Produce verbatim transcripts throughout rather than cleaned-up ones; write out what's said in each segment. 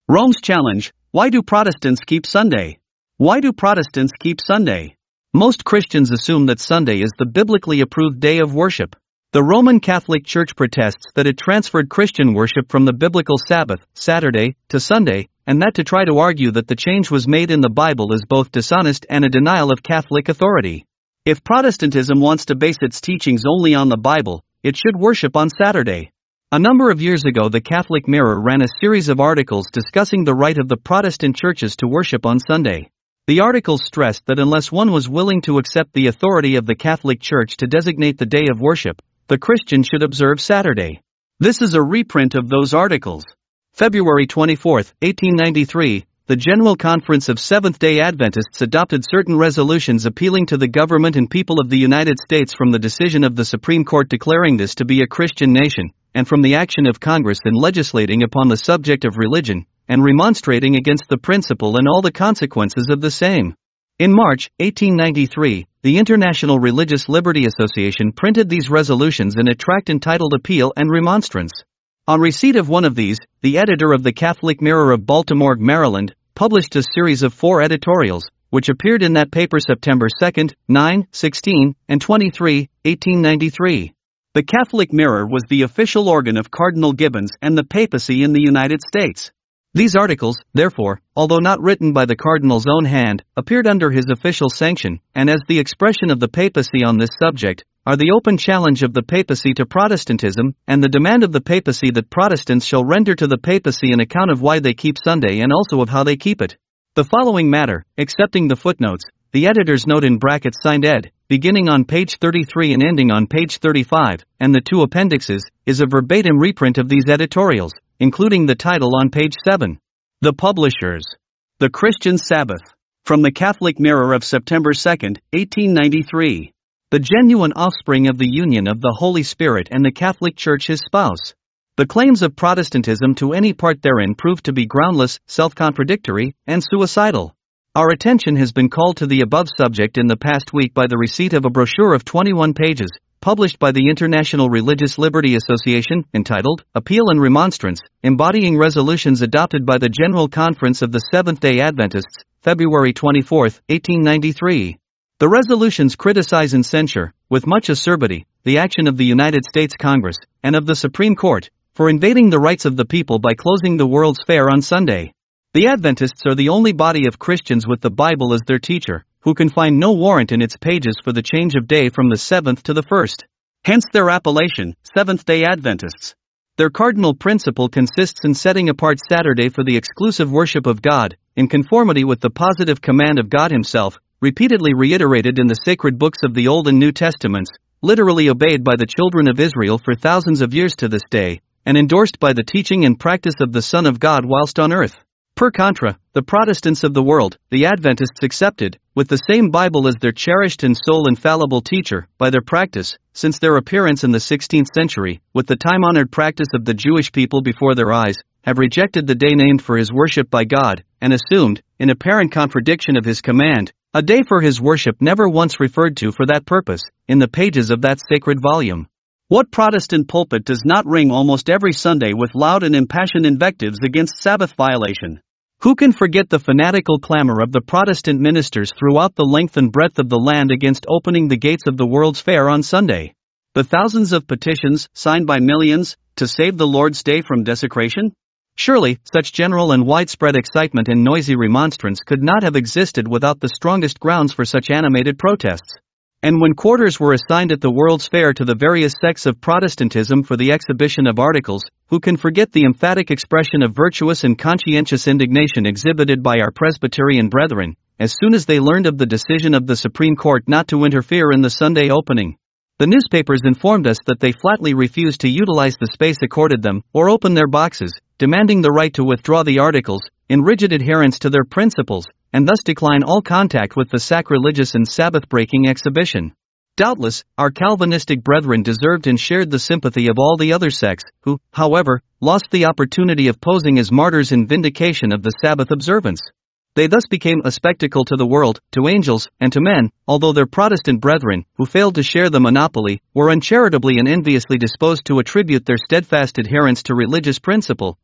Rome's challenge: why do Protestants keep Sunday? Why do Protestants keep Sunday? Most Christians assume that Sunday is the biblically approved day of worship. The Roman Catholic Church protests that it transferred Christian worship from the biblical Sabbath, Saturday, to Sunday, and that to try to argue that the change was made in the Bible is both dishonest and a denial of Catholic authority. If Protestantism wants to base its teachings only on the Bible, it should worship on Saturday. A number of years ago, the Catholic Mirror ran a series of articles discussing the right of the Protestant churches to worship on Sunday. The articles stressed that unless one was willing to accept the authority of the Catholic Church to designate the day of worship, the Christian should observe Saturday. This is a reprint of those articles. February twenty-fourth, eighteen ninety-three, the General Conference of Seventh-day Adventists adopted certain resolutions appealing to the government and people of the United States from the decision of the Supreme Court declaring this to be a Christian nation, and from the action of Congress in legislating upon the subject of religion, and remonstrating against the principle and all the consequences of the same. In March, eighteen ninety-three, the International Religious Liberty Association printed these resolutions in a tract entitled Appeal and Remonstrance. On receipt of one of these, the editor of the Catholic Mirror of Baltimore, Maryland, published a series of four editorials, which appeared in that paper September second, ninth, sixteenth, and twenty-third, eighteen ninety-three. The Catholic Mirror was the official organ of Cardinal Gibbons and the papacy in the United States. These articles, therefore, although not written by the Cardinal's own hand, appeared under his official sanction, and as the expression of the papacy on this subject, are the open challenge of the papacy to Protestantism, and the demand of the papacy that Protestants shall render to the papacy an account of why they keep Sunday and also of how they keep it. The following matter, excepting the footnotes, the editor's note in brackets signed ed, beginning on page thirty-three and ending on page thirty-five, and the two appendixes, is a verbatim reprint of these editorials, including the title on page seven. The Publishers. The Christian Sabbath. From the Catholic Mirror of September second, eighteen ninety-three. The genuine offspring of the union of the Holy Spirit and the Catholic Church his spouse. The claims of Protestantism to any part therein prove to be groundless, self-contradictory, and suicidal. Our attention has been called to the above subject in the past week by the receipt of a brochure of twenty-one pages, published by the International Religious Liberty Association, entitled Appeal and Remonstrance, embodying resolutions adopted by the General Conference of the Seventh-day Adventists, February twenty-fourth, eighteen ninety-three. The resolutions criticize and censure, with much acerbity, the action of the United States Congress, and of the Supreme Court, for invading the rights of the people by closing the World's Fair on Sunday. The Adventists are the only body of Christians with the Bible as their teacher, who can find no warrant in its pages for the change of day from the seventh to the first. Hence their appellation, Seventh-day Adventists. Their cardinal principle consists in setting apart Saturday for the exclusive worship of God, in conformity with the positive command of God Himself, repeatedly reiterated in the sacred books of the Old and New Testaments, literally obeyed by the children of Israel for thousands of years to this day, and endorsed by the teaching and practice of the Son of God whilst on earth. Per contra, the Protestants of the world, the Adventists accepted, with the same Bible as their cherished and sole infallible teacher, by their practice, since their appearance in the sixteenth century, with the time-honored practice of the Jewish people before their eyes, have rejected the day named for His worship by God, and assumed, in apparent contradiction of His command, a day for His worship never once referred to for that purpose, in the pages of that sacred volume. What Protestant pulpit does not ring almost every Sunday with loud and impassioned invectives against Sabbath violation? Who can forget the fanatical clamor of the Protestant ministers throughout the length and breadth of the land against opening the gates of the World's Fair on Sunday? The thousands of petitions, signed by millions, to save the Lord's Day from desecration? Surely, such general and widespread excitement and noisy remonstrance could not have existed without the strongest grounds for such animated protests. And when quarters were assigned at the World's Fair to the various sects of Protestantism for the exhibition of articles, who can forget the emphatic expression of virtuous and conscientious indignation exhibited by our Presbyterian brethren, as soon as they learned of the decision of the Supreme Court not to interfere in the Sunday opening? The newspapers informed us that they flatly refused to utilize the space accorded them, or open their boxes, demanding the right to withdraw the articles, in rigid adherence to their principles, and thus decline all contact with the sacrilegious and Sabbath-breaking exhibition. Doubtless, our Calvinistic brethren deserved and shared the sympathy of all the other sects, who, however, lost the opportunity of posing as martyrs in vindication of the Sabbath observance. They thus became a spectacle to the world, to angels, and to men, although their Protestant brethren, who failed to share the monopoly, were uncharitably and enviously disposed to attribute their steadfast adherence to religious principle,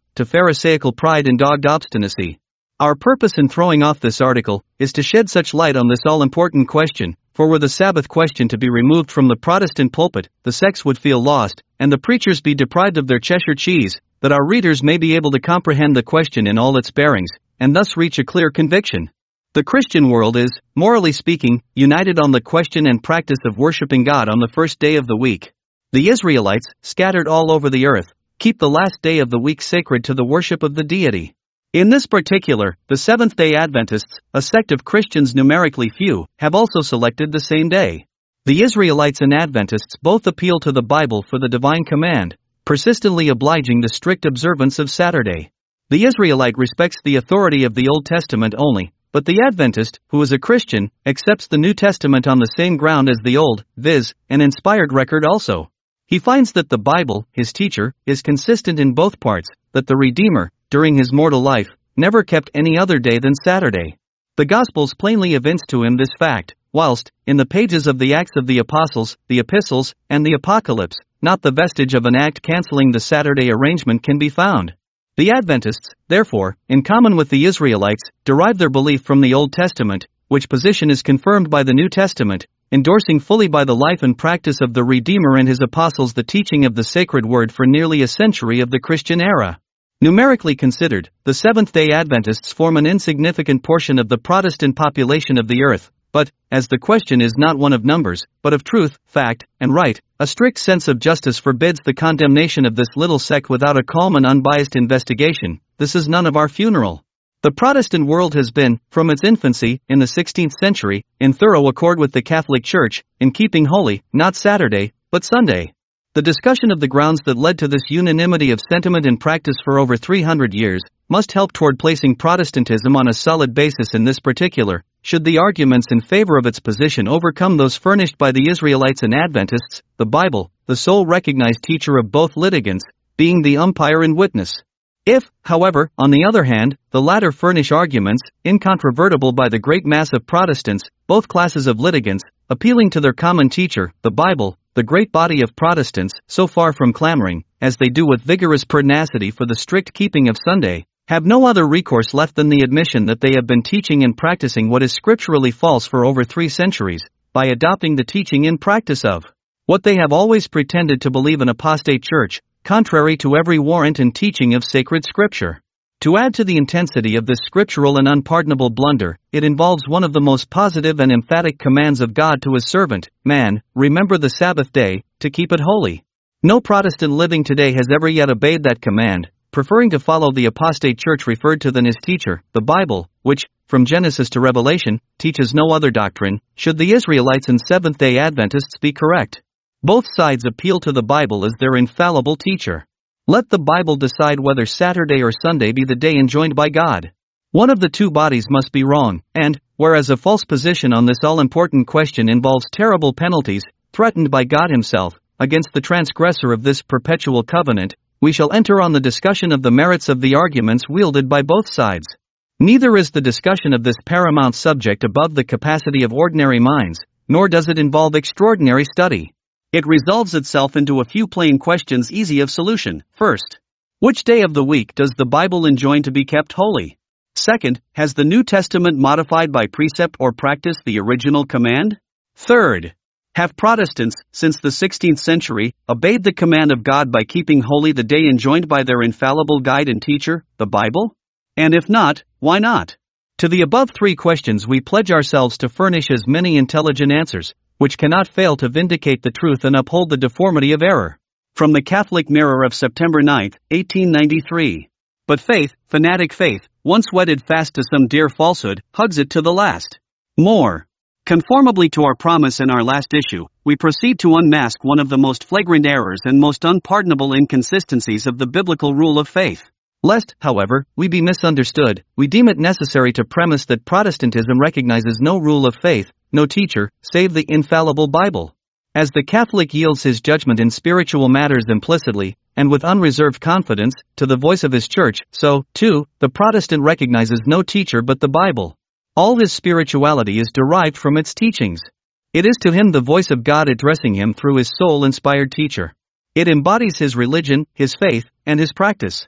to Pharisaical pride and dogged obstinacy. Our purpose in throwing off this article is to shed such light on this all-important question, for were the Sabbath question to be removed from the Protestant pulpit, the sects would feel lost, and the preachers be deprived of their Cheshire cheese, that our readers may be able to comprehend the question in all its bearings, and thus reach a clear conviction. The Christian world is, morally speaking, united on the question and practice of worshiping God on the first day of the week. The Israelites, scattered all over the earth, keep the last day of the week sacred to the worship of the deity. In this particular, the Seventh-day Adventists, a sect of Christians numerically few, have also selected the same day. The Israelites and Adventists both appeal to the Bible for the divine command, persistently obliging the strict observance of Saturday. The Israelite respects the authority of the Old Testament only, but the Adventist, who is a Christian, accepts the New Testament on the same ground as the Old, viz., an inspired record also. He finds that the Bible, his teacher, is consistent in both parts, that the Redeemer, during his mortal life, never kept any other day than Saturday. The Gospels plainly evince to him this fact, whilst, in the pages of the Acts of the Apostles, the Epistles, and the Apocalypse, not the vestige of an act cancelling the Saturday arrangement can be found. The Adventists, therefore, in common with the Israelites, derive their belief from the Old Testament, which position is confirmed by the New Testament, endorsing fully by the life and practice of the Redeemer and his apostles the teaching of the sacred word for nearly a century of the Christian era. Numerically considered, the Seventh-day Adventists form an insignificant portion of the Protestant population of the earth, but, as the question is not one of numbers, but of truth, fact, and right, a strict sense of justice forbids the condemnation of this little sect without a calm and unbiased investigation. This is none of our funeral. The Protestant world has been, from its infancy, in the sixteenth century, in thorough accord with the Catholic Church, in keeping holy, not Saturday, but Sunday. The discussion of the grounds that led to this unanimity of sentiment and practice for over three hundred years, must help toward placing Protestantism on a solid basis in this particular, should the arguments in favor of its position overcome those furnished by the Israelites and Adventists, the Bible, the sole recognized teacher of both litigants, being the umpire and witness. If, however, on the other hand, the latter furnish arguments, incontrovertible by the great mass of Protestants, both classes of litigants, appealing to their common teacher, the Bible, the great body of Protestants, so far from clamoring, as they do with vigorous pertinacity for the strict keeping of Sunday, have no other recourse left than the admission that they have been teaching and practicing what is scripturally false for over three centuries, by adopting the teaching and practice of what they have always pretended to believe an apostate church, contrary to every warrant and teaching of sacred scripture. To add to the intensity of this scriptural and unpardonable blunder, it involves one of the most positive and emphatic commands of God to his servant, man, remember the Sabbath day, to keep it holy. No Protestant living today has ever yet obeyed that command, preferring to follow the apostate church referred to than his teacher, the Bible, which, from Genesis to Revelation, teaches no other doctrine, should the Israelites and Seventh-day Adventists be correct. Both sides appeal to the Bible as their infallible teacher. Let the Bible decide whether Saturday or Sunday be the day enjoined by God. One of the two bodies must be wrong, and, whereas a false position on this all-important question involves terrible penalties, threatened by God himself, against the transgressor of this perpetual covenant, we shall enter on the discussion of the merits of the arguments wielded by both sides. Neither is the discussion of this paramount subject above the capacity of ordinary minds, nor does it involve extraordinary study. It resolves itself into a few plain questions easy of solution. First, which day of the week does the Bible enjoin to be kept holy? Second, has the New Testament modified by precept or practice the original command? Third, have Protestants, since the sixteenth century, obeyed the command of God by keeping holy the day enjoined by their infallible guide and teacher, the Bible? And if not, why not? To the above three questions we pledge ourselves to furnish as many intelligent answers, which cannot fail to vindicate the truth and uphold the deformity of error. From the Catholic Mirror of September ninth, eighteen ninety-three. But faith, fanatic faith, once wedded fast to some dear falsehood, hugs it to the last. More. Conformably to our promise in our last issue, we proceed to unmask one of the most flagrant errors and most unpardonable inconsistencies of the biblical rule of faith. Lest, however, we be misunderstood, we deem it necessary to premise that Protestantism recognizes no rule of faith, no teacher, save the infallible Bible. As the Catholic yields his judgment in spiritual matters implicitly, and with unreserved confidence, to the voice of his church, so, too, the Protestant recognizes no teacher but the Bible. All his spirituality is derived from its teachings. It is to him the voice of God addressing him through his soul-inspired teacher. It embodies his religion, his faith, and his practice.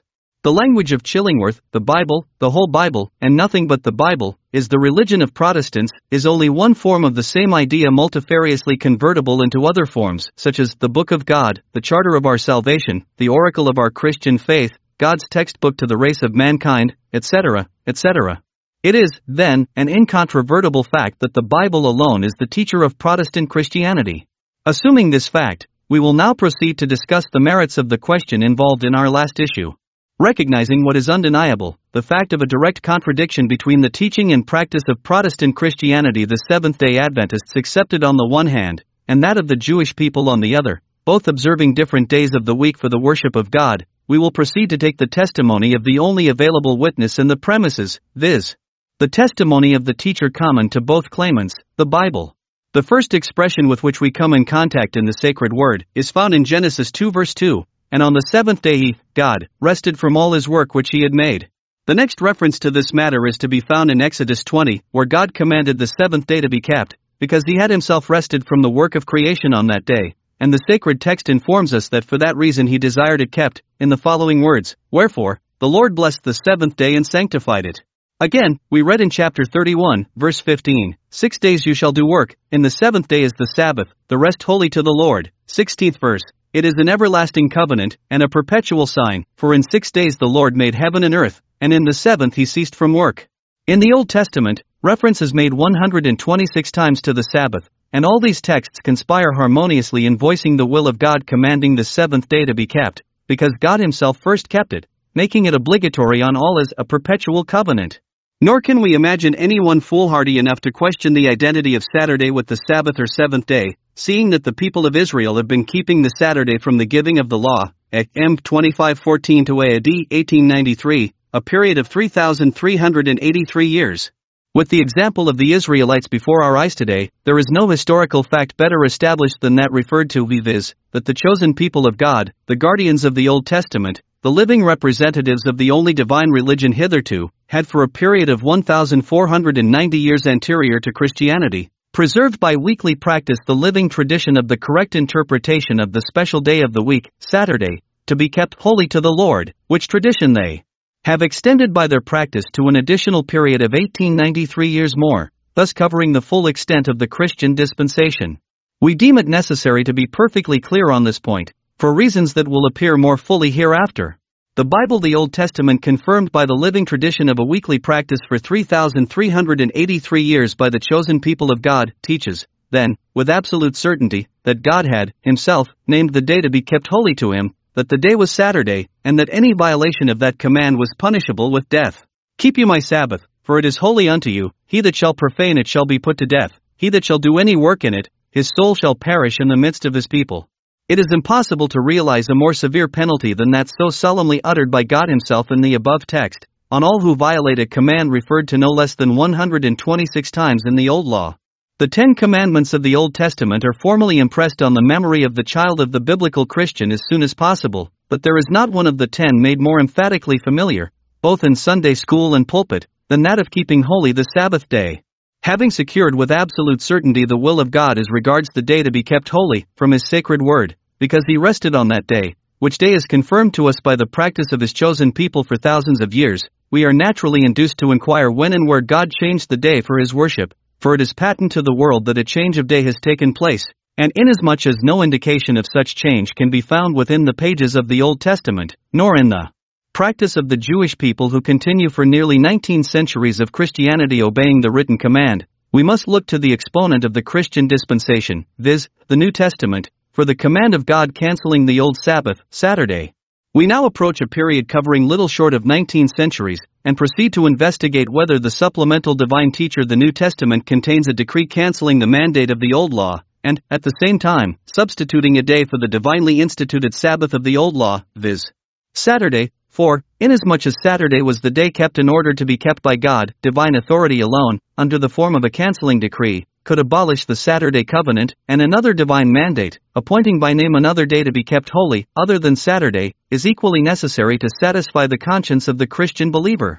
The language of Chillingworth, the Bible, the whole Bible, and nothing but the Bible, is the religion of Protestants, is only one form of the same idea multifariously convertible into other forms, such as the Book of God, the Charter of our salvation, the Oracle of our Christian faith, God's textbook to the race of mankind, et cetera, et cetera. It is, then, an incontrovertible fact that the Bible alone is the teacher of Protestant Christianity. Assuming this fact, we will now proceed to discuss the merits of the question involved in our last issue. Recognizing what is undeniable, the fact of a direct contradiction between the teaching and practice of Protestant Christianity the Seventh-day Adventists accepted on the one hand, and that of the Jewish people on the other, both observing different days of the week for the worship of God, we will proceed to take the testimony of the only available witness in the premises, viz. the testimony of the teacher common to both claimants, the Bible. The first expression with which we come in contact in the sacred word is found in Genesis two verse two. And on the seventh day he, God, rested from all his work which he had made. The next reference to this matter is to be found in Exodus twenty, where God commanded the seventh day to be kept, because he had himself rested from the work of creation on that day, and the sacred text informs us that for that reason he desired it kept, in the following words, Wherefore, the Lord blessed the seventh day and sanctified it. Again, we read in chapter thirty-one, verse fifteen, Six days you shall do work, in the seventh day is the Sabbath, the rest holy to the Lord. sixteenth verse. It is an everlasting covenant, and a perpetual sign, for in six days the Lord made heaven and earth, and in the seventh he ceased from work. In the Old Testament, reference is made one hundred twenty-six times to the Sabbath, and all these texts conspire harmoniously in voicing the will of God commanding the seventh day to be kept, because God himself first kept it, making it obligatory on all as a perpetual covenant. Nor can we imagine anyone foolhardy enough to question the identity of Saturday with the Sabbath or seventh day, seeing that the people of Israel have been keeping the Saturday from the giving of the law, M twenty-five fourteen to A D eighteen ninety-three, a period of three thousand three hundred eighty-three years. With the example of the Israelites before our eyes today, there is no historical fact better established than that referred to, viz., that the chosen people of God, the guardians of the Old Testament, the living representatives of the only divine religion hitherto, had for a period of one thousand four hundred ninety years anterior to Christianity, preserved by weekly practice the living tradition of the correct interpretation of the special day of the week, Saturday, to be kept holy to the Lord, which tradition they have extended by their practice to an additional period of eighteen ninety-three years more, thus covering the full extent of the Christian dispensation. We deem it necessary to be perfectly clear on this point, for reasons that will appear more fully hereafter. The Bible, the Old Testament, confirmed by the living tradition of a weekly practice for three thousand three hundred eighty-three years by the chosen people of God, teaches, then, with absolute certainty, that God had, himself, named the day to be kept holy to him, that the day was Saturday, and that any violation of that command was punishable with death. Keep you my Sabbath, for it is holy unto you, he that shall profane it shall be put to death, he that shall do any work in it, his soul shall perish in the midst of his people. It is impossible to realize a more severe penalty than that so solemnly uttered by God himself in the above text, on all who violate a command referred to no less than one hundred twenty-six times in the Old Law. The Ten Commandments of the Old Testament are formally impressed on the memory of the child of the biblical Christian as soon as possible, but there is not one of the ten made more emphatically familiar, both in Sunday school and pulpit, than that of keeping holy the Sabbath day. Having secured with absolute certainty the will of God as regards the day to be kept holy, from his sacred word, because he rested on that day, which day is confirmed to us by the practice of his chosen people for thousands of years, we are naturally induced to inquire when and where God changed the day for his worship, for it is patent to the world that a change of day has taken place, and inasmuch as no indication of such change can be found within the pages of the Old Testament, nor in the practice of the Jewish people who continue for nearly nineteen centuries of Christianity obeying the written command, we must look to the exponent of the Christian dispensation, viz., the New Testament, for the command of God cancelling the old Sabbath, Saturday. We now approach a period covering little short of nineteen centuries, and proceed to investigate whether the supplemental divine teacher the New Testament contains a decree cancelling the mandate of the Old Law, and, at the same time, substituting a day for the divinely instituted Sabbath of the Old Law, viz. Saturday. For, inasmuch as Saturday was the day kept in order to be kept by God, divine authority alone, under the form of a cancelling decree, could abolish the Saturday covenant, and another divine mandate, appointing by name another day to be kept holy, other than Saturday, is equally necessary to satisfy the conscience of the Christian believer.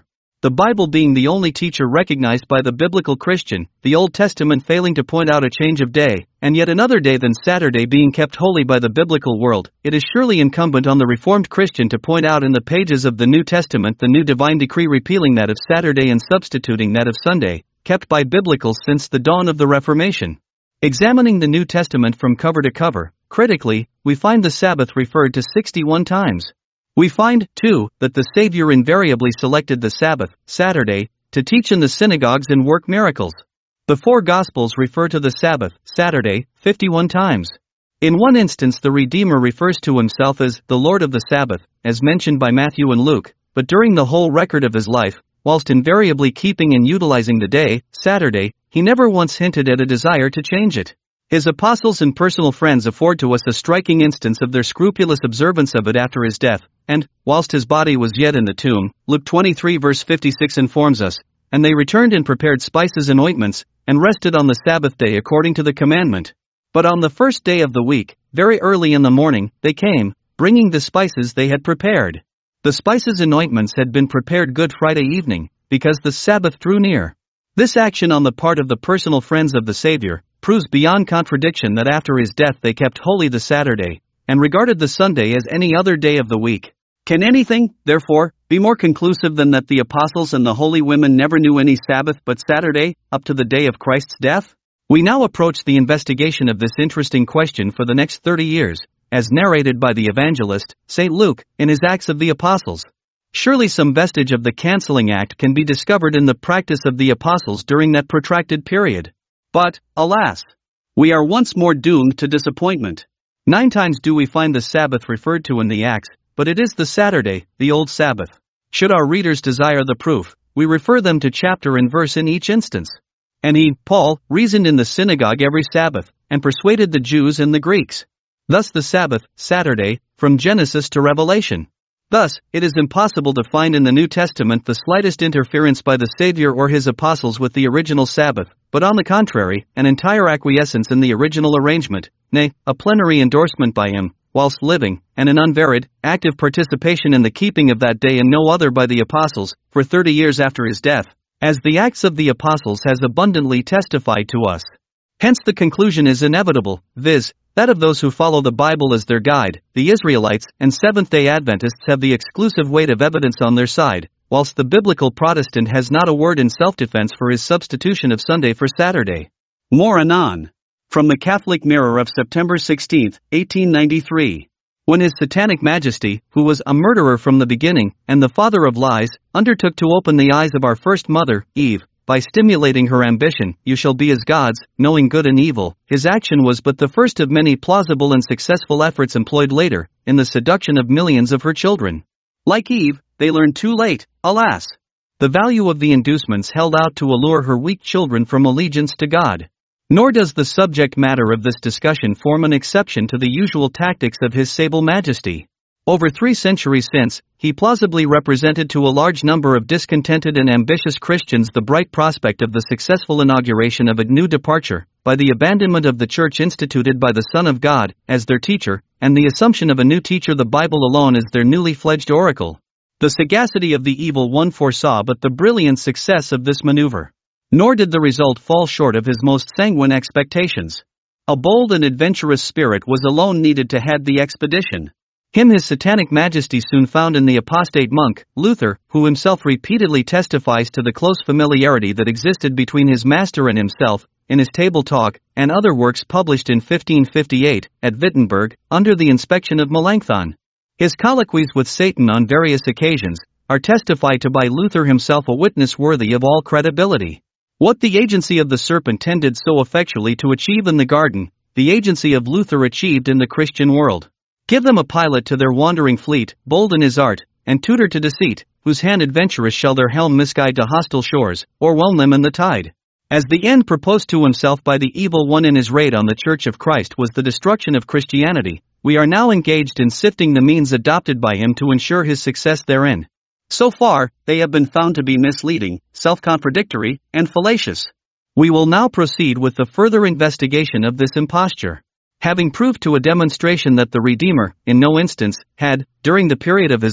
The Bible being the only teacher recognized by the biblical Christian, the Old Testament failing to point out a change of day, and yet another day than Saturday being kept holy by the biblical world, it is surely incumbent on the Reformed Christian to point out in the pages of the New Testament the new divine decree repealing that of Saturday and substituting that of Sunday, kept by biblical since the dawn of the Reformation. Examining the New Testament from cover to cover, critically, we find the Sabbath referred to sixty-one times. We find, too, that the Savior invariably selected the Sabbath, Saturday, to teach in the synagogues and work miracles. The four Gospels refer to the Sabbath, Saturday, fifty-one times. In one instance the Redeemer refers to himself as the Lord of the Sabbath, as mentioned by Matthew and Luke, but during the whole record of his life, whilst invariably keeping and utilizing the day, Saturday, he never once hinted at a desire to change it. His apostles and personal friends afford to us a striking instance of their scrupulous observance of it after his death, and, whilst his body was yet in the tomb, Luke twenty-three verse fifty-six informs us, and they returned and prepared spices and ointments, and rested on the Sabbath day according to the commandment. But on the first day of the week, very early in the morning, they came, bringing the spices they had prepared. The spices and ointments had been prepared Good Friday evening, because the Sabbath drew near. This action on the part of the personal friends of the Savior proves beyond contradiction that after his death they kept holy the Saturday, and regarded the Sunday as any other day of the week. Can anything, therefore, be more conclusive than that the apostles and the holy women never knew any Sabbath but Saturday, up to the day of Christ's death? We now approach the investigation of this interesting question for the next thirty years, as narrated by the evangelist, Saint Luke, in his Acts of the Apostles. Surely some vestige of the cancelling act can be discovered in the practice of the apostles during that protracted period. But, alas, we are once more doomed to disappointment. Nine times do we find the Sabbath referred to in the Acts, but it is the Saturday, the old Sabbath. Should our readers desire the proof, we refer them to chapter and verse in each instance. And he, Paul, reasoned in the synagogue every Sabbath, and persuaded the Jews and the Greeks. Thus the Sabbath, Saturday, from Genesis to Revelation. Thus, it is impossible to find in the New Testament the slightest interference by the Savior or his apostles with the original Sabbath, but on the contrary, an entire acquiescence in the original arrangement, nay, a plenary endorsement by him, whilst living, and an unvaried, active participation in the keeping of that day and no other by the apostles, for thirty years after his death, as the Acts of the Apostles has abundantly testified to us. Hence the conclusion is inevitable, viz., that of those who follow the Bible as their guide, the Israelites and Seventh-day Adventists have the exclusive weight of evidence on their side, whilst the biblical Protestant has not a word in self-defense for his substitution of Sunday for Saturday. More anon. From the Catholic Mirror of September sixteenth, eighteen ninety-three. When His Satanic Majesty, who was a murderer from the beginning, and the father of lies, undertook to open the eyes of our first mother, Eve, by stimulating her ambition, you shall be as gods, knowing good and evil, his action was but the first of many plausible and successful efforts employed later, in the seduction of millions of her children. Like Eve, they learned too late, alas, the value of the inducements held out to allure her weak children from allegiance to God. Nor does the subject matter of this discussion form an exception to the usual tactics of His Sable Majesty. Over three centuries since, he plausibly represented to a large number of discontented and ambitious Christians the bright prospect of the successful inauguration of a new departure, by the abandonment of the Church instituted by the Son of God, as their teacher, and the assumption of a new teacher, the Bible alone, as their newly fledged oracle. The sagacity of the evil one foresaw but the brilliant success of this maneuver. Nor did the result fall short of his most sanguine expectations. A bold and adventurous spirit was alone needed to head the expedition. Him His Satanic Majesty soon found in the apostate monk, Luther, who himself repeatedly testifies to the close familiarity that existed between his master and himself, in his Table Talk, and other works published in fifteen fifty-eight, at Wittenberg, under the inspection of Melanchthon. His colloquies with Satan on various occasions are testified to by Luther himself, a witness worthy of all credibility. What the agency of the serpent tended so effectually to achieve in the garden, the agency of Luther achieved in the Christian world. Give them a pilot to their wandering fleet, bold in his art, and tutor to deceit, whose hand adventurous shall their helm misguide to hostile shores, or whelm them in the tide. As the end proposed to himself by the evil one in his raid on the Church of Christ was the destruction of Christianity, we are now engaged in sifting the means adopted by him to ensure his success therein. So far, they have been found to be misleading, self-contradictory, and fallacious. We will now proceed with the further investigation of this imposture. Having proved to a demonstration that the Redeemer, in no instance, had, during the period of his life,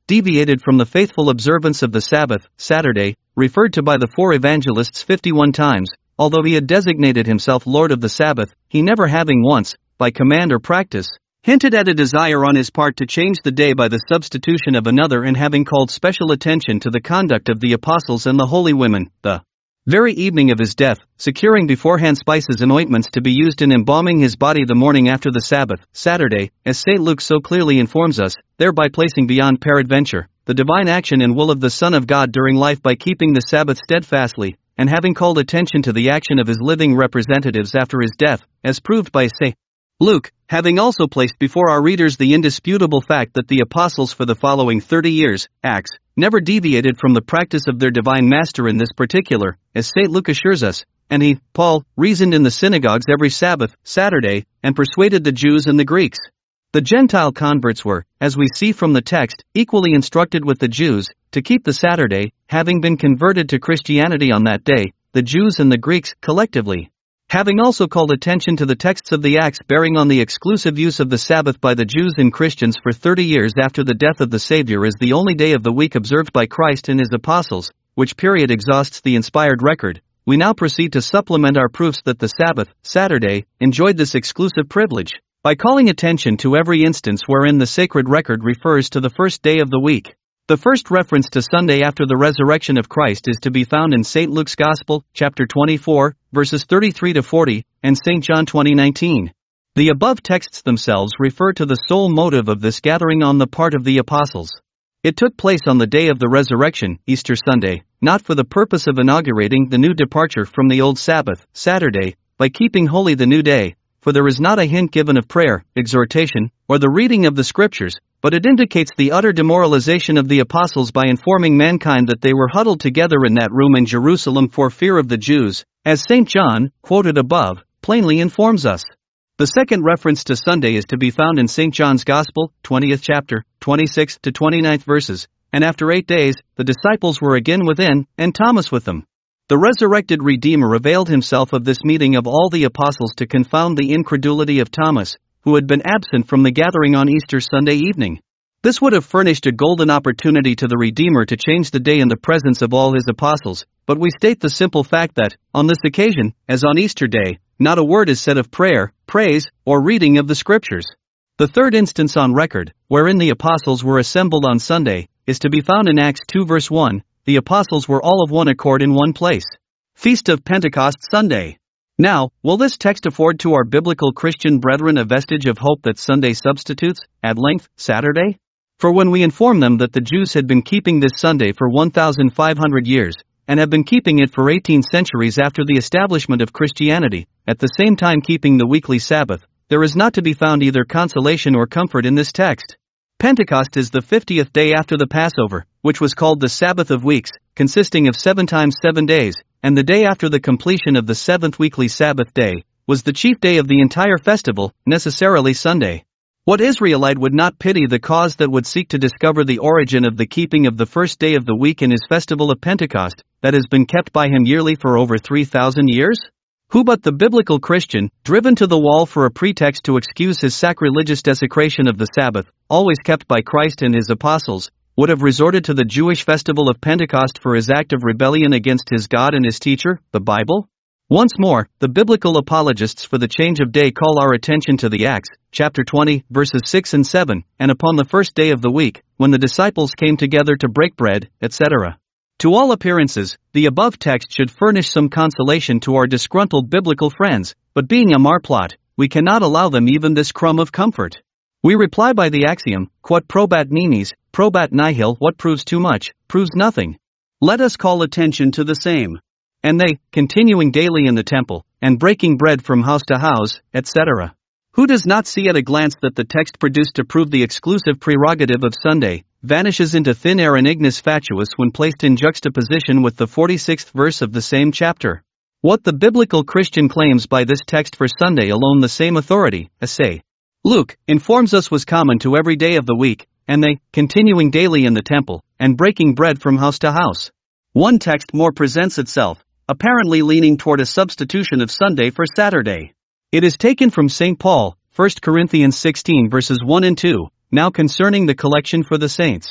deviated from the faithful observance of the Sabbath, Saturday, referred to by the four evangelists fifty-one times, although he had designated himself Lord of the Sabbath, he never having once, by command or practice, hinted at a desire on his part to change the day by the substitution of another, and having called special attention to the conduct of the apostles and the holy women, the very evening of his death, securing beforehand spices and ointments to be used in embalming his body the morning after the Sabbath, Saturday, as Saint Luke so clearly informs us, thereby placing beyond peradventure the divine action and will of the Son of God during life by keeping the Sabbath steadfastly, and having called attention to the action of his living representatives after his death, as proved by Saint Luke, having also placed before our readers the indisputable fact that the apostles for the following thirty years, Acts, never deviated from the practice of their divine master in this particular, as Saint Luke assures us, and he, Paul, reasoned in the synagogues every Sabbath, Saturday, and persuaded the Jews and the Greeks. The Gentile converts were, as we see from the text, equally instructed with the Jews, to keep the Saturday, having been converted to Christianity on that day, the Jews and the Greeks, collectively. Having also called attention to the texts of the Acts bearing on the exclusive use of the Sabbath by the Jews and Christians for thirty years after the death of the Savior as the only day of the week observed by Christ and his apostles, which period exhausts the inspired record, we now proceed to supplement our proofs that the Sabbath, Saturday, enjoyed this exclusive privilege, by calling attention to every instance wherein the sacred record refers to the first day of the week. The first reference to Sunday after the resurrection of Christ is to be found in Saint Luke's Gospel, chapter twenty-four, verses thirty-three to forty, and Saint John twenty nineteen. The above texts themselves refer to the sole motive of this gathering on the part of the apostles. It took place on the day of the resurrection, Easter Sunday, not for the purpose of inaugurating the new departure from the old Sabbath, Saturday, by keeping holy the new day, for there is not a hint given of prayer, exhortation, or the reading of the Scriptures, but it indicates the utter demoralization of the apostles by informing mankind that they were huddled together in that room in Jerusalem for fear of the Jews, as Saint John, quoted above, plainly informs us. The second reference to Sunday is to be found in Saint John's Gospel, twentieth chapter, twenty-sixth to twenty-ninth verses, and after eight days, the disciples were again within, and Thomas with them. The resurrected Redeemer availed himself of this meeting of all the apostles to confound the incredulity of Thomas, who had been absent from the gathering on Easter Sunday evening. This would have furnished a golden opportunity to the Redeemer to change the day in the presence of all his apostles, but we state the simple fact that, on this occasion, as on Easter Day, not a word is said of prayer, praise, or reading of the Scriptures. The third instance on record, wherein the apostles were assembled on Sunday, is to be found in Acts two verse one, the apostles were all of one accord in one place. Feast of Pentecost Sunday. Now, will this text afford to our biblical Christian brethren a vestige of hope that Sunday substitutes, at length, Saturday? For when we inform them that the Jews had been keeping this Sunday for one thousand five hundred years, and have been keeping it for eighteen centuries after the establishment of Christianity, at the same time keeping the weekly Sabbath, there is not to be found either consolation or comfort in this text. Pentecost is the fiftieth day after the Passover, which was called the Sabbath of weeks, consisting of seven times seven days, and the day after the completion of the seventh weekly Sabbath day, was the chief day of the entire festival, necessarily Sunday. What Israelite would not pity the cause that would seek to discover the origin of the keeping of the first day of the week in his festival of Pentecost, that has been kept by him yearly for over three thousand years? Who but the biblical Christian, driven to the wall for a pretext to excuse his sacrilegious desecration of the Sabbath, always kept by Christ and his apostles, would have resorted to the Jewish festival of Pentecost for his act of rebellion against his God and his teacher, the Bible? Once more, the biblical apologists for the change of day call our attention to the Acts, chapter twenty, verses six and seven, and upon the first day of the week, when the disciples came together to break bread, et cetera. To all appearances, the above text should furnish some consolation to our disgruntled biblical friends, but being a marplot, we cannot allow them even this crumb of comfort. We reply by the axiom, quod probat nimis, probat nihil. What proves too much, proves nothing. Let us call attention to the same. And they, continuing daily in the temple, and breaking bread from house to house, et cetera. Who does not see at a glance that the text produced to prove the exclusive prerogative of Sunday, vanishes into thin air and ignis fatuus when placed in juxtaposition with the forty-sixth verse of the same chapter? What the biblical Christian claims by this text for Sunday alone the same authority, as say Luke, informs us was common to every day of the week, and they, continuing daily in the temple, and breaking bread from house to house. One text more presents itself, apparently leaning toward a substitution of Sunday for Saturday. It is taken from Saint Paul, First Corinthians sixteen verses one and two, now concerning the collection for the saints.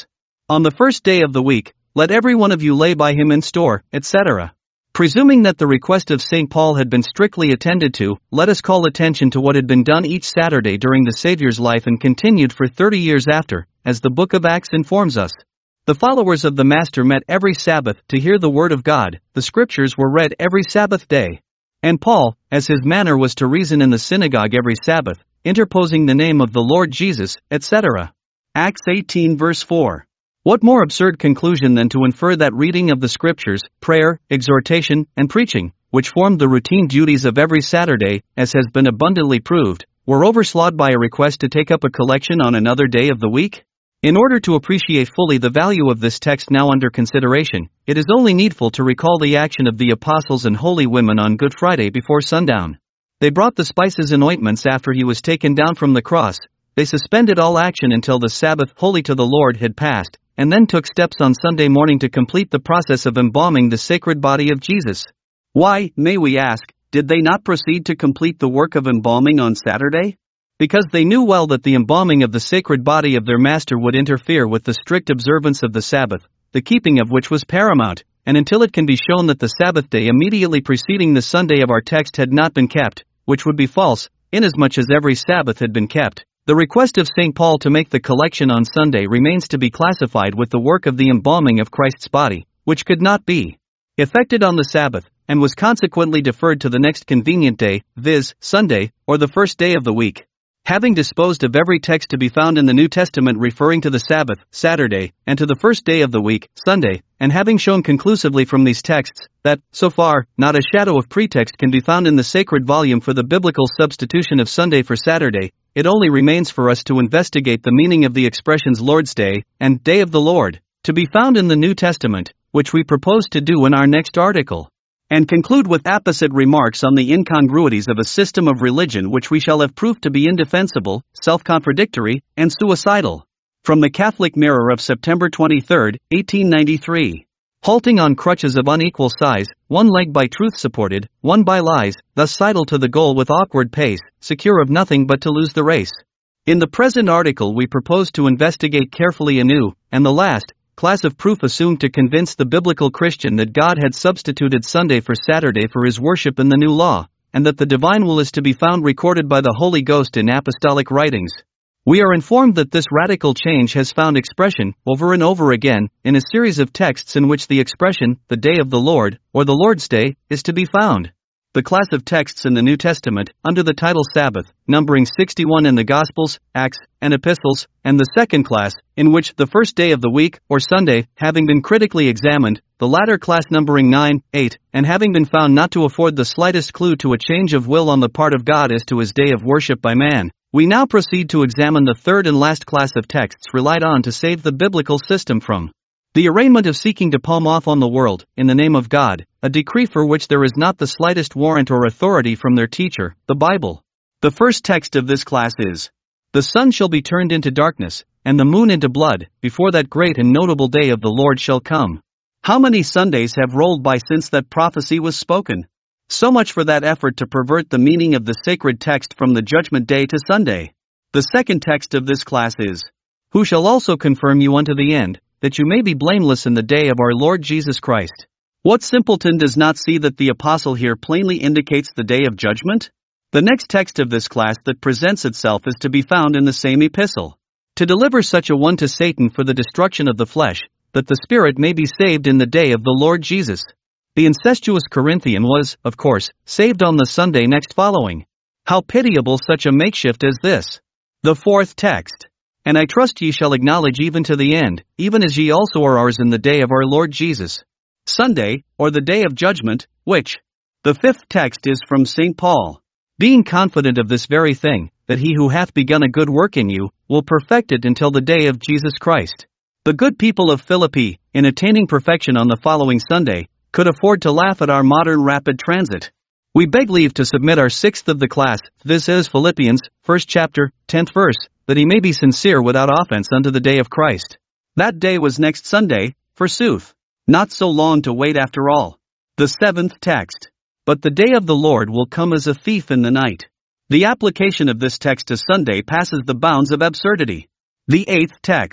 On the first day of the week, let every one of you lay by him in store, et cetera. Presuming that the request of Saint Paul had been strictly attended to, let us call attention to what had been done each Saturday during the Savior's life and continued for thirty years after, as the book of Acts informs us. The followers of the Master met every Sabbath to hear the word of God, the scriptures were read every Sabbath day. And Paul, as his manner was to reason in the synagogue every Sabbath, interposing the name of the Lord Jesus, et cetera. Acts eighteen verse four. What more absurd conclusion than to infer that reading of the scriptures, prayer, exhortation, and preaching, which formed the routine duties of every Saturday, as has been abundantly proved, were overslawed by a request to take up a collection on another day of the week? In order to appreciate fully the value of this text now under consideration, it is only needful to recall the action of the apostles and holy women on Good Friday before sundown. They brought the spices and ointments after he was taken down from the cross. They suspended all action until the Sabbath holy to the Lord had passed, and then took steps on Sunday morning to complete the process of embalming the sacred body of Jesus. Why, may we ask, did they not proceed to complete the work of embalming on Saturday? Because they knew well that the embalming of the sacred body of their Master would interfere with the strict observance of the Sabbath, the keeping of which was paramount, and until it can be shown that the Sabbath day immediately preceding the Sunday of our text had not been kept, which would be false, inasmuch as every Sabbath had been kept, the request of Saint Paul to make the collection on Sunday remains to be classified with the work of the embalming of Christ's body, which could not be effected on the Sabbath, and was consequently deferred to the next convenient day, viz., Sunday, or the first day of the week. Having disposed of every text to be found in the New Testament referring to the Sabbath, Saturday, and to the first day of the week, Sunday, and having shown conclusively from these texts, that, so far, not a shadow of pretext can be found in the sacred volume for the biblical substitution of Sunday for Saturday, it only remains for us to investigate the meaning of the expressions Lord's Day, and Day of the Lord, to be found in the New Testament, which we propose to do in our next article. And conclude with apposite remarks on the incongruities of a system of religion which we shall have proved to be indefensible, self-contradictory, and suicidal. From the Catholic Mirror of September twenty-third, eighteen ninety-three. Halting on crutches of unequal size, one leg by truth supported, one by lies, thus sidle to the goal with awkward pace, secure of nothing but to lose the race. In the present article we propose to investigate carefully a new, and the last, class of proof assumed to convince the biblical Christian that God had substituted Sunday for Saturday for his worship in the new law, and that the divine will is to be found recorded by the Holy Ghost in apostolic writings. We are informed that this radical change has found expression, over and over again, in a series of texts in which the expression, the day of the Lord, or the Lord's Day, is to be found. The class of texts in the New Testament, under the title Sabbath, numbering sixty-one in the Gospels, Acts, and Epistles, and the second class, in which the first day of the week, or Sunday, having been critically examined, the latter class numbering nine, eight, and having been found not to afford the slightest clue to a change of will on the part of God as to his day of worship by man, we now proceed to examine the third and last class of texts relied on to save the biblical system from the arraignment of seeking to palm off on the world, in the name of God, a decree for which there is not the slightest warrant or authority from their teacher, the Bible. The first text of this class is, "The sun shall be turned into darkness, and the moon into blood, before that great and notable day of the Lord shall come." How many Sundays have rolled by since that prophecy was spoken? So much for that effort to pervert the meaning of the sacred text from the judgment day to Sunday. The second text of this class is, "Who shall also confirm you unto the end, that you may be blameless in the day of our Lord Jesus Christ." What simpleton does not see that the apostle here plainly indicates the day of judgment? The next text of this class that presents itself is to be found in the same epistle. "To deliver such a one to Satan for the destruction of the flesh, that the spirit may be saved in the day of the Lord Jesus." The incestuous Corinthian was, of course, saved on the Sunday next following. How pitiable such a makeshift as this! The fourth text. "And I trust ye shall acknowledge even to the end, even as ye also are ours in the day of our Lord Jesus." Sunday, or the day of judgment, which? The fifth text is from Saint Paul. "Being confident of this very thing, that he who hath begun a good work in you, will perfect it until the day of Jesus Christ." The good people of Philippi, in attaining perfection on the following Sunday, could afford to laugh at our modern rapid transit. We beg leave to submit our sixth of the class, this is Philippians, first chapter, tenth verse, that he may be sincere without offense unto the day of Christ. That day was next Sunday, forsooth. Not so long to wait after all. The seventh text. "But the day of the Lord will come as a thief in the night." The application of this text to Sunday passes the bounds of absurdity. The eighth text.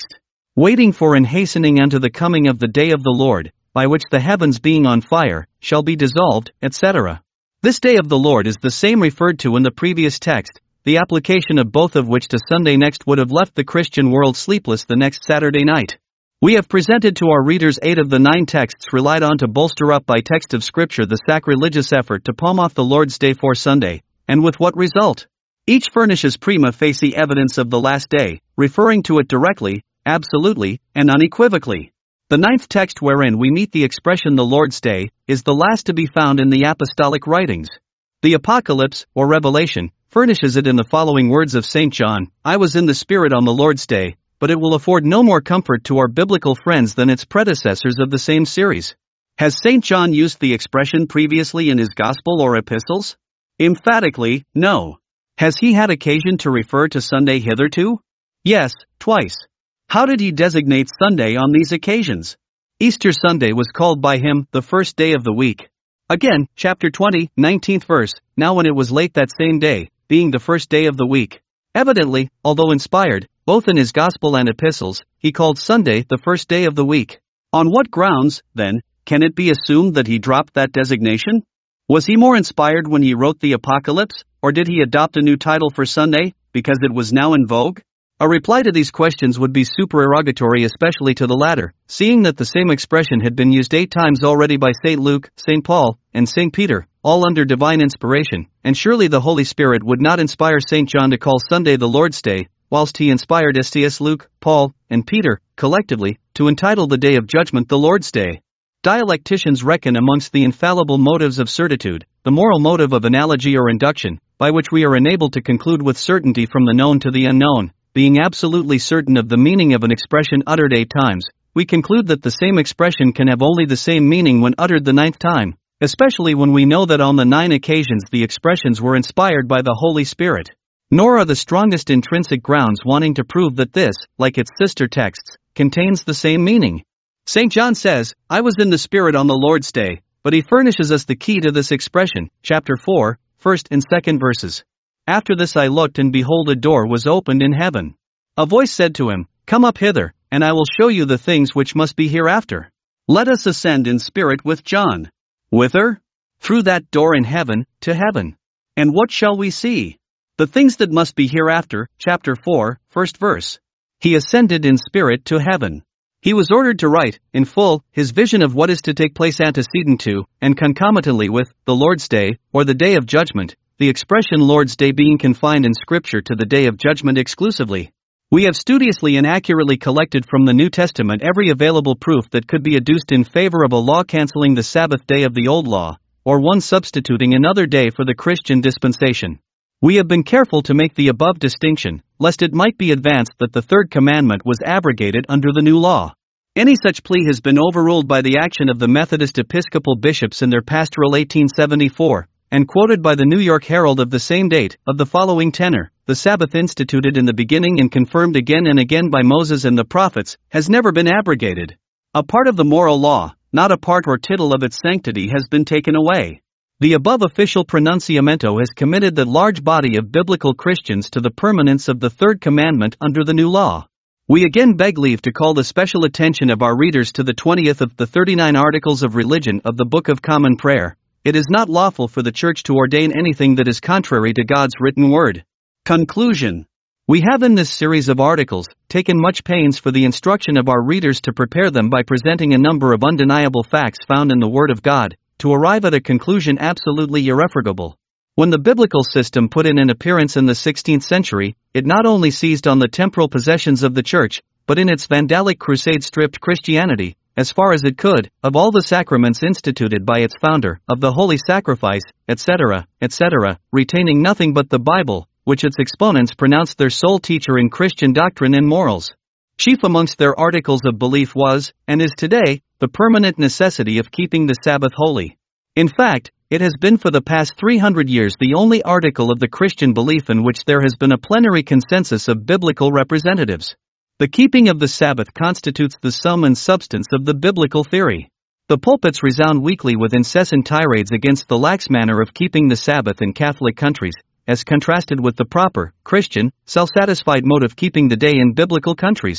waiting for and hastening unto the coming of the day of the Lord, by which the heavens being on fire, shall be dissolved, et cetera. This day of the Lord is the same referred to in the previous text, the application of both of which to Sunday next would have left the Christian world sleepless the next Saturday night. We have presented to our readers eight of the nine texts relied on to bolster up by text of Scripture the sacrilegious effort to palm off the Lord's Day for Sunday, and with what result? Each furnishes prima facie evidence of the last day, referring to it directly, absolutely, and unequivocally. The ninth text wherein we meet the expression the Lord's Day, is the last to be found in the apostolic writings. The Apocalypse, or Revelation, furnishes it in the following words of Saint John, I was in the Spirit on the Lord's Day, but it will afford no more comfort to our biblical friends than its predecessors of the same series. Has Saint John used the expression previously in his Gospel or epistles? Emphatically, no. Has he had occasion to refer to Sunday hitherto? Yes, twice. How did he designate Sunday on these occasions? Easter Sunday was called by him the first day of the week. Again, chapter twenty, nineteenth verse, now when it was late that same day, being the first day of the week. Evidently, although inspired, both in his Gospel and epistles, he called Sunday the first day of the week. On what grounds, then, can it be assumed that he dropped that designation? Was he more inspired when he wrote the Apocalypse, or did he adopt a new title for Sunday, because it was now in vogue? A reply to these questions would be supererogatory, especially to the latter, seeing that the same expression had been used eight times already by Saint Luke, Saint Paul, and Saint Peter, all under divine inspiration, and surely the Holy Spirit would not inspire Saint John to call Sunday the Lord's Day, whilst he inspired S T S Luke, Paul, and Peter, collectively, to entitle the Day of Judgment the Lord's Day. Dialecticians reckon amongst the infallible motives of certitude, the moral motive of analogy or induction, by which we are enabled to conclude with certainty from the known to the unknown. Being absolutely certain of the meaning of an expression uttered eight times, we conclude that the same expression can have only the same meaning when uttered the ninth time, especially when we know that on the nine occasions the expressions were inspired by the Holy Spirit. Nor are the strongest intrinsic grounds wanting to prove that this, like its sister texts, contains the same meaning. Saint John says, I was in the Spirit on the Lord's Day, but he furnishes us the key to this expression, chapter four, first and second verses. After this I looked, and behold, a door was opened in heaven. A voice said to him, Come up hither, and I will show you the things which must be hereafter. Let us ascend in spirit with John. Whither? Through that door in heaven, to heaven. And what shall we see? The things that must be hereafter, chapter four, first verse. He ascended in spirit to heaven. He was ordered to write, in full, his vision of what is to take place antecedent to, and concomitantly with, the Lord's Day, or the Day of Judgment, the expression Lord's Day being confined in Scripture to the Day of Judgment exclusively. We have studiously and accurately collected from the New Testament every available proof that could be adduced in favor of a law cancelling the Sabbath day of the Old Law, or one substituting another day for the Christian dispensation. We have been careful to make the above distinction, lest it might be advanced that the third commandment was abrogated under the new law. Any such plea has been overruled by the action of the Methodist Episcopal bishops in their Pastoral eighteen seventy-four, and quoted by the New York Herald of the same date, of the following tenor: the Sabbath instituted in the beginning and confirmed again and again by Moses and the prophets, has never been abrogated. A part of the moral law, not a part or tittle of its sanctity, has been taken away. The above official pronunciamento has committed the large body of biblical Christians to the permanence of the third commandment under the new law. We again beg leave to call the special attention of our readers to the twentieth of the thirty-nine Articles of Religion of the Book of Common Prayer. It is not lawful for the Church to ordain anything that is contrary to God's written word. Conclusion. We have in this series of articles taken much pains for the instruction of our readers to prepare them by presenting a number of undeniable facts found in the Word of God, to arrive at a conclusion absolutely irrefragable. When the biblical system put in an appearance in the sixteenth century, it not only seized on the temporal possessions of the Church, but in its vandalic crusade stripped Christianity, as far as it could, of all the sacraments instituted by its founder, of the holy sacrifice, et cetera, et cetera, retaining nothing but the Bible, which its exponents pronounced their sole teacher in Christian doctrine and morals. Chief amongst their articles of belief was, and is today, the permanent necessity of keeping the Sabbath holy. In fact, it has been for the past three hundred years the only article of the Christian belief in which there has been a plenary consensus of biblical representatives. The keeping of the Sabbath constitutes the sum and substance of the biblical theory. The pulpits resound weekly with incessant tirades against the lax manner of keeping the Sabbath in Catholic countries, as contrasted with the proper, Christian, self-satisfied mode of keeping the day in biblical countries.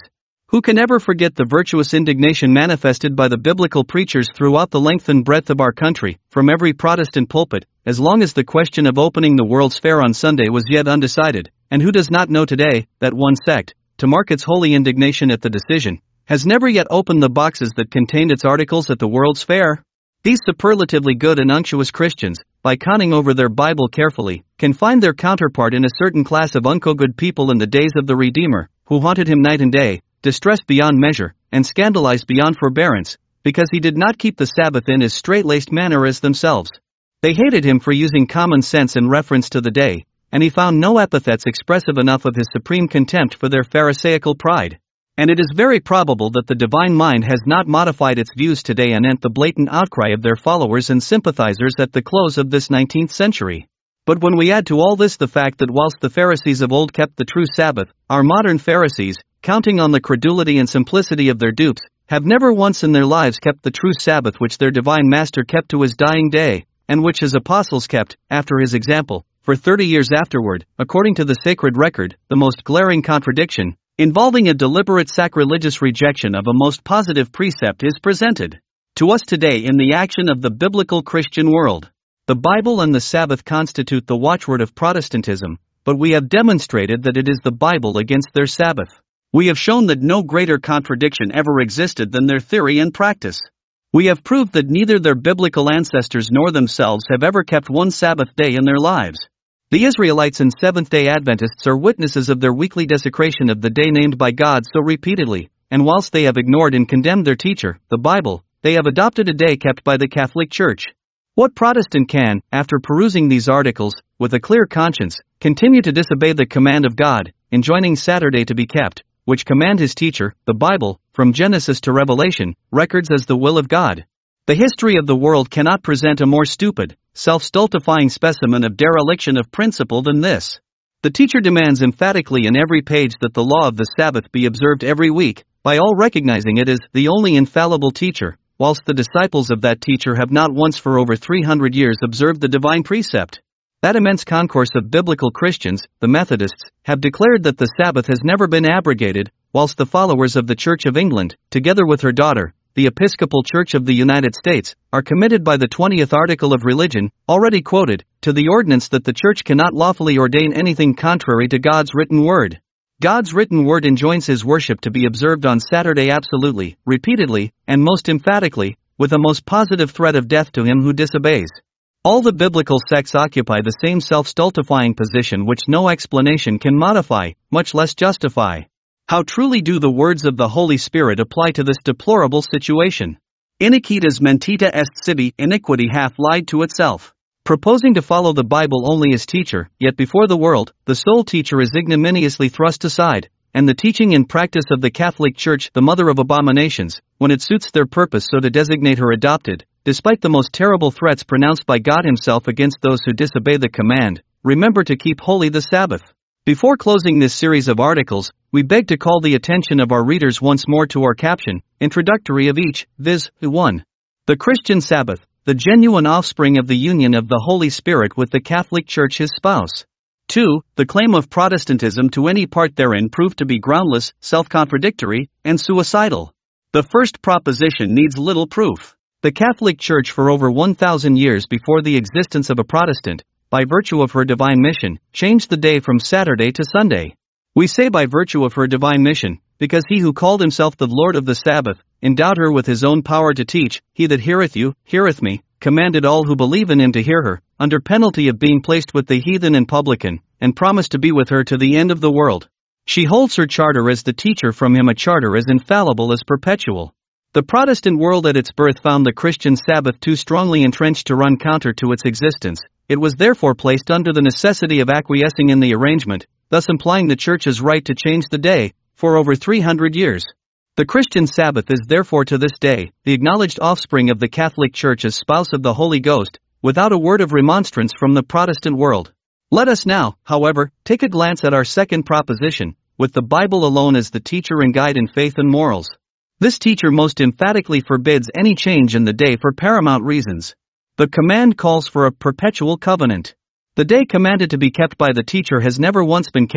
Who can ever forget the virtuous indignation manifested by the biblical preachers throughout the length and breadth of our country, from every Protestant pulpit, as long as the question of opening the World's Fair on Sunday was yet undecided, and who does not know today, that one sect, to mark its holy indignation at the decision, has never yet opened the boxes that contained its articles at the World's Fair? These superlatively good and unctuous Christians, by conning over their Bible carefully, can find their counterpart in a certain class of unco-good people in the days of the Redeemer, who haunted him night and day, distressed beyond measure, and scandalized beyond forbearance, because he did not keep the Sabbath in as straight-laced manner as themselves. They hated him for using common sense in reference to the day, and he found no epithets expressive enough of his supreme contempt for their pharisaical pride. And it is very probable that the divine mind has not modified its views today anent the blatant outcry of their followers and sympathizers at the close of this nineteenth century. But when we add to all this the fact that whilst the Pharisees of old kept the true Sabbath, our modern Pharisees, counting on the credulity and simplicity of their dupes, have never once in their lives kept the true Sabbath which their divine Master kept to his dying day, and which his apostles kept, after his example, for thirty years afterward, according to the sacred record, the most glaring contradiction, involving a deliberate sacrilegious rejection of a most positive precept is presented to us today in the action of the biblical Christian world. The Bible and the Sabbath constitute the watchword of Protestantism, but we have demonstrated that it is the Bible against their Sabbath. We have shown that no greater contradiction ever existed than their theory and practice. We have proved that neither their biblical ancestors nor themselves have ever kept one Sabbath day in their lives. The Israelites and Seventh-day Adventists are witnesses of their weekly desecration of the day named by God so repeatedly, and whilst they have ignored and condemned their teacher, the Bible, they have adopted a day kept by the Catholic Church. What Protestant can, after perusing these articles, with a clear conscience, continue to disobey the command of God, enjoining Saturday to be kept, which command his teacher, the Bible, from Genesis to Revelation, records as the will of God? The history of the world cannot present a more stupid, self-stultifying specimen of dereliction of principle than this. The teacher demands emphatically in every page that the law of the Sabbath be observed every week, by all recognizing it as the only infallible teacher, whilst the disciples of that teacher have not once for over three hundred years observed the divine precept. That immense concourse of biblical Christians, the Methodists, have declared that the Sabbath has never been abrogated, whilst the followers of the Church of England, together with her daughter, the Episcopal Church of the United States, are committed by the twentieth article of religion, already quoted, to the ordinance that the Church cannot lawfully ordain anything contrary to God's written word. God's written word enjoins his worship to be observed on Saturday absolutely, repeatedly, and most emphatically, with a most positive threat of death to him who disobeys. All the biblical sects occupy the same self-stultifying position which no explanation can modify, much less justify. How truly do the words of the Holy Spirit apply to this deplorable situation? Iniquitas mentita est sibi, iniquity hath lied to itself. Proposing to follow the Bible only as teacher, yet before the world, the sole teacher is ignominiously thrust aside, and the teaching and practice of the Catholic Church the mother of abominations, when it suits their purpose so to designate her adopted, despite the most terrible threats pronounced by God himself against those who disobey the command, remember to keep holy the Sabbath. Before closing this series of articles, we beg to call the attention of our readers once more to our caption, introductory of each, viz. one. The Christian Sabbath, the genuine offspring of the union of the Holy Spirit with the Catholic Church his spouse. two. The claim of Protestantism to any part therein proved to be groundless, self-contradictory, and suicidal. The first proposition needs little proof. The Catholic Church for over one thousand years before the existence of a Protestant, by virtue of her divine mission, changed the day from Saturday to Sunday. We say by virtue of her divine mission, because he who called himself the Lord of the Sabbath, endowed her with his own power to teach, he that heareth you, heareth me, commanded all who believe in him to hear her, under penalty of being placed with the heathen and publican, and promised to be with her to the end of the world. She holds her charter as the teacher from him, a charter as infallible as perpetual. The Protestant world at its birth found the Christian Sabbath too strongly entrenched to run counter to its existence. It was therefore placed under the necessity of acquiescing in the arrangement, thus implying the Church's right to change the day, for over three hundred years. The Christian Sabbath is therefore to this day, the acknowledged offspring of the Catholic Church as spouse of the Holy Ghost, without a word of remonstrance from the Protestant world. Let us now, however, take a glance at our second proposition, with the Bible alone as the teacher and guide in faith and morals. This teacher most emphatically forbids any change in the day for paramount reasons. The command calls for a perpetual covenant. The day commanded to be kept by the teacher has never once been kept,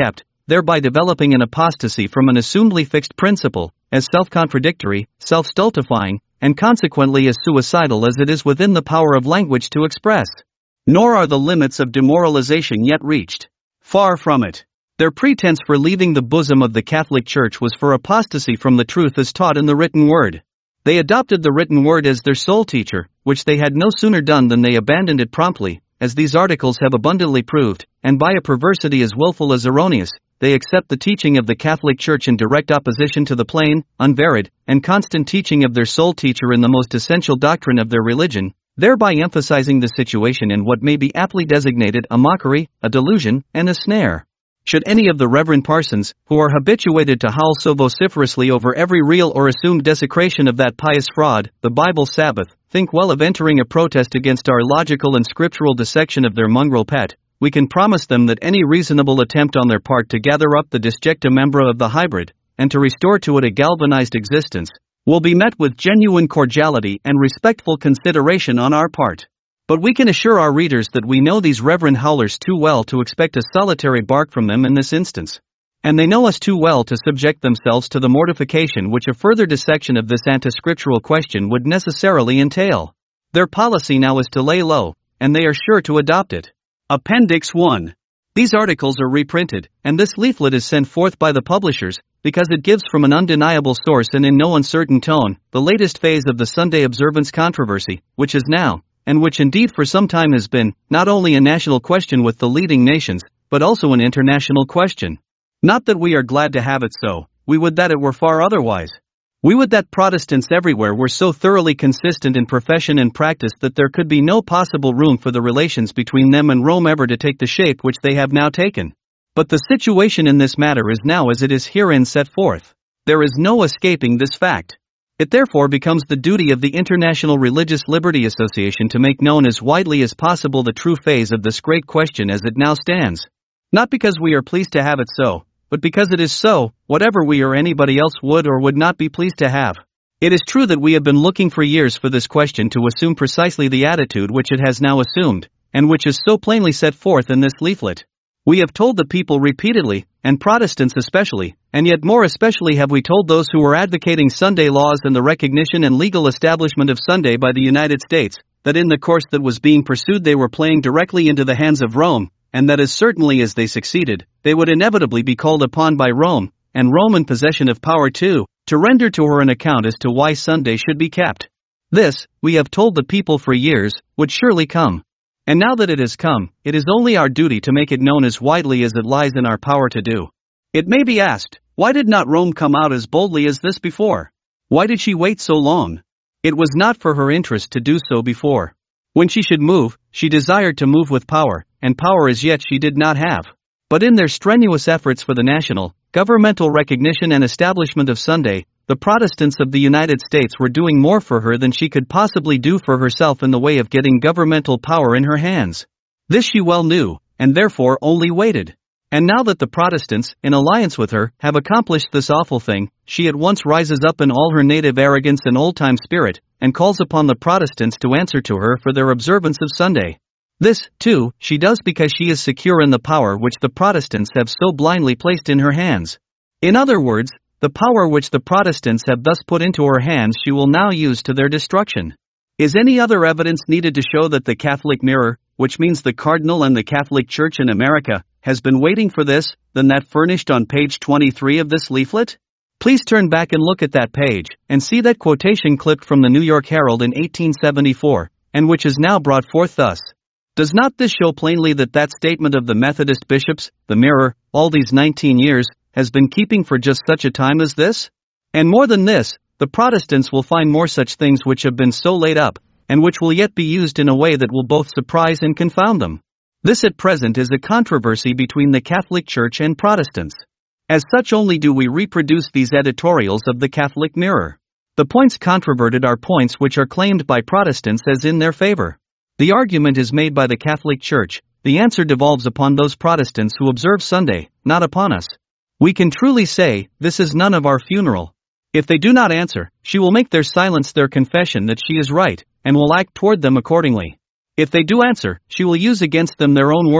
thereby developing an apostasy from an assumedly fixed principle, as self-contradictory, self-stultifying, and consequently as suicidal as it is within the power of language to express. Nor are the limits of demoralization yet reached. Far from it. Their pretense for leaving the bosom of the Catholic Church was for apostasy from the truth as taught in the written word. They adopted the written word as their sole teacher, which they had no sooner done than they abandoned it promptly, as these articles have abundantly proved, and by a perversity as willful as erroneous, they accept the teaching of the Catholic Church in direct opposition to the plain, unvaried, and constant teaching of their sole teacher in the most essential doctrine of their religion, thereby emphasizing the situation in what may be aptly designated a mockery, a delusion, and a snare. Should any of the reverend parsons, who are habituated to howl so vociferously over every real or assumed desecration of that pious fraud, the Bible Sabbath, think well of entering a protest against our logical and scriptural dissection of their mongrel pet, we can promise them that any reasonable attempt on their part to gather up the disjecta membra of the hybrid, and to restore to it a galvanized existence, will be met with genuine cordiality and respectful consideration on our part. But we can assure our readers that we know these reverend howlers too well to expect a solitary bark from them in this instance. And they know us too well to subject themselves to the mortification which a further dissection of this anti-scriptural question would necessarily entail. Their policy now is to lay low, and they are sure to adopt it. Appendix one. These articles are reprinted, and this leaflet is sent forth by the publishers, because it gives from an undeniable source and in no uncertain tone, the latest phase of the Sunday observance controversy, which is now, and which indeed for some time has been, not only a national question with the leading nations, but also an international question. Not that we are glad to have it so, we would that it were far otherwise. We would that Protestants everywhere were so thoroughly consistent in profession and practice that there could be no possible room for the relations between them and Rome ever to take the shape which they have now taken. But the situation in this matter is now as it is herein set forth. There is no escaping this fact. It therefore becomes the duty of the International Religious Liberty Association to make known as widely as possible the true phase of this great question as it now stands. Not because we are pleased to have it so, but because it is so, whatever we or anybody else would or would not be pleased to have. It is true that we have been looking for years for this question to assume precisely the attitude which it has now assumed, and which is so plainly set forth in this leaflet. We have told the people repeatedly, and Protestants especially, and yet more especially have we told those who were advocating Sunday laws and the recognition and legal establishment of Sunday by the United States, that in the course that was being pursued they were playing directly into the hands of Rome, and that as certainly as they succeeded, they would inevitably be called upon by Rome, and Rome in possession of power too, to render to her an account as to why Sunday should be kept. This, we have told the people for years, would surely come. And now that it has come, it is only our duty to make it known as widely as it lies in our power to do. It may be asked, why did not Rome come out as boldly as this before? Why did she wait so long? It was not for her interest to do so before. When she should move, she desired to move with power, and power as yet she did not have. But in their strenuous efforts for the national, governmental recognition and establishment of Sunday, the Protestants of the United States were doing more for her than she could possibly do for herself in the way of getting governmental power in her hands. This she well knew, and therefore only waited. And now that the Protestants, in alliance with her, have accomplished this awful thing, she at once rises up in all her native arrogance and old-time spirit, and calls upon the Protestants to answer to her for their observance of Sunday. This, too, she does because she is secure in the power which the Protestants have so blindly placed in her hands. In other words, the power which the Protestants have thus put into her hands she will now use to their destruction. Is any other evidence needed to show that the Catholic Mirror, which means the Cardinal and the Catholic Church in America, has been waiting for this, than that furnished on page twenty-three of this leaflet? Please turn back and look at that page, and see that quotation clipped from the New York Herald in eighteen seventy-four, and which is now brought forth thus. Does not this show plainly that that statement of the Methodist bishops, the Mirror, all these nineteen years, has been keeping for just such a time as this? And more than this, the Protestants will find more such things which have been so laid up, and which will yet be used in a way that will both surprise and confound them. This at present is a controversy between the Catholic Church and Protestants. As such only do we reproduce these editorials of the Catholic Mirror. The points controverted are points which are claimed by Protestants as in their favor. The argument is made by the Catholic Church, the answer devolves upon those Protestants who observe Sunday, not upon us. We can truly say, this is none of our funeral. If they do not answer, she will make their silence their confession that she is right, and will act toward them accordingly. If they do answer, she will use against them their own words,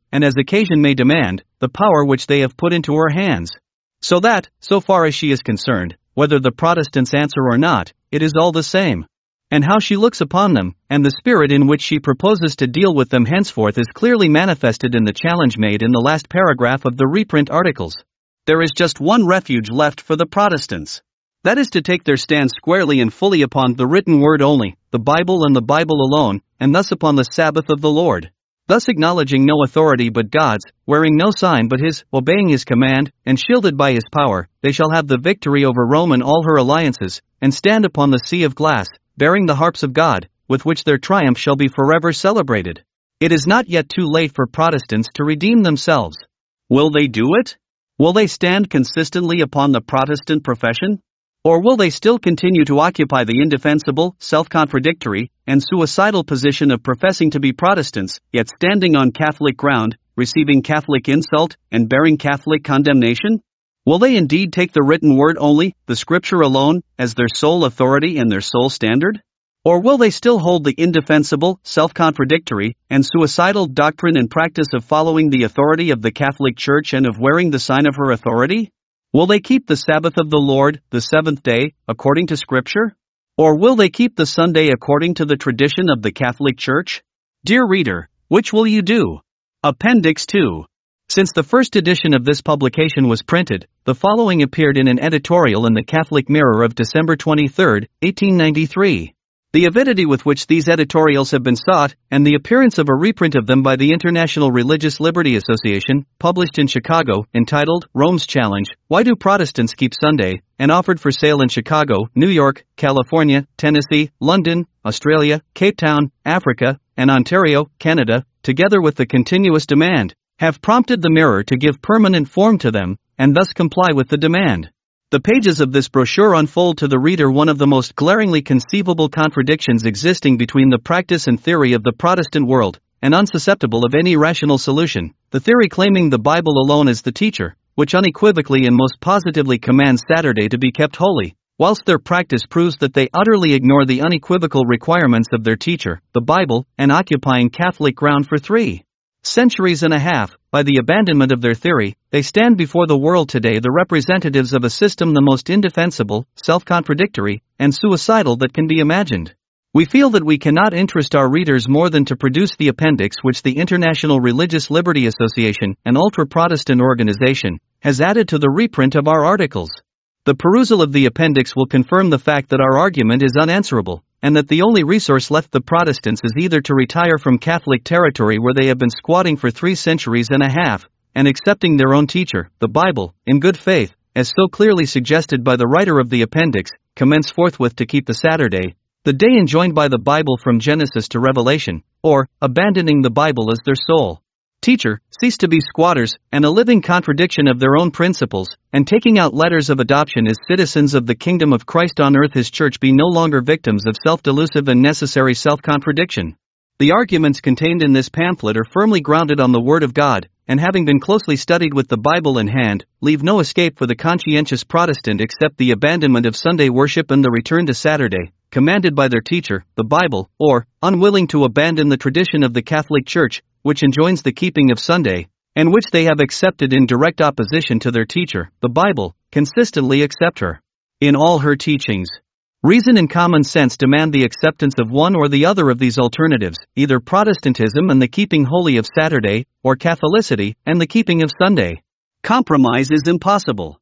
and as occasion may demand, the power which they have put into her hands. So that, so far as she is concerned, whether the Protestants answer or not, it is all the same. And how she looks upon them, and the spirit in which she proposes to deal with them henceforth is clearly manifested in the challenge made in the last paragraph of the reprint articles. There is just one refuge left for the Protestants. That is to take their stand squarely and fully upon the written word only, the Bible and the Bible alone, and thus upon the Sabbath of the Lord. Thus acknowledging no authority but God's, wearing no sign but His, obeying His command, and shielded by His power, they shall have the victory over Rome and all her alliances, and stand upon the sea of glass, bearing the harps of God, with which their triumph shall be forever celebrated. It is not yet too late for Protestants to redeem themselves. Will they do it? Will they stand consistently upon the Protestant profession? Or will they still continue to occupy the indefensible, self-contradictory, and suicidal position of professing to be Protestants, yet standing on Catholic ground, receiving Catholic insult, and bearing Catholic condemnation? Will they indeed take the written word only, the Scripture alone, as their sole authority and their sole standard? Or will they still hold the indefensible, self-contradictory, and suicidal doctrine and practice of following the authority of the Catholic Church and of wearing the sign of her authority? Will they keep the Sabbath of the Lord, the seventh day, according to Scripture? Or will they keep the Sunday according to the tradition of the Catholic Church? Dear reader, which will you do? Appendix two. Since the first edition of this publication was printed, the following appeared in an editorial in the Catholic Mirror of December twenty-third, eighteen ninety-three. The avidity with which these editorials have been sought, and the appearance of a reprint of them by the International Religious Liberty Association, published in Chicago, entitled Rome's Challenge, Why Do Protestants Keep Sunday?, and offered for sale in Chicago, New York, California, Tennessee, London, Australia, Cape Town, Africa, and Ontario, Canada, together with the continuous demand, have prompted the Mirror to give permanent form to them, and thus comply with the demand. The pages of this brochure unfold to the reader one of the most glaringly conceivable contradictions existing between the practice and theory of the Protestant world, and unsusceptible of any rational solution, the theory claiming the Bible alone as the teacher, which unequivocally and most positively commands Saturday to be kept holy, whilst their practice proves that they utterly ignore the unequivocal requirements of their teacher, the Bible, and occupying Catholic ground for three centuries and a half, by the abandonment of their theory, they stand before the world today the representatives of a system the most indefensible, self-contradictory, and suicidal that can be imagined. We feel that we cannot interest our readers more than to produce the appendix which the International Religious Liberty Association, an ultra-Protestant organization, has added to the reprint of our articles. The perusal of the appendix will confirm the fact that our argument is unanswerable, and that the only resource left the Protestants is either to retire from Catholic territory where they have been squatting for three centuries and a half, and accepting their own teacher, the Bible, in good faith, as so clearly suggested by the writer of the appendix, commence forthwith to keep the Saturday, the day enjoined by the Bible from Genesis to Revelation, or, abandoning the Bible as their sole teacher, cease to be squatters, and a living contradiction of their own principles, and taking out letters of adoption as citizens of the kingdom of Christ on earth, His church be no longer victims of self-delusive and necessary self-contradiction. The arguments contained in this pamphlet are firmly grounded on the Word of God, and having been closely studied with the Bible in hand, leave no escape for the conscientious Protestant except the abandonment of Sunday worship and the return to Saturday, commanded by their teacher, the Bible, or, unwilling to abandon the tradition of the Catholic Church, which enjoins the keeping of Sunday, and which they have accepted in direct opposition to their teacher, the Bible, consistently accept her. In all her teachings, reason and common sense demand the acceptance of one or the other of these alternatives, either Protestantism and the keeping holy of Saturday, or Catholicity and the keeping of Sunday. Compromise is impossible.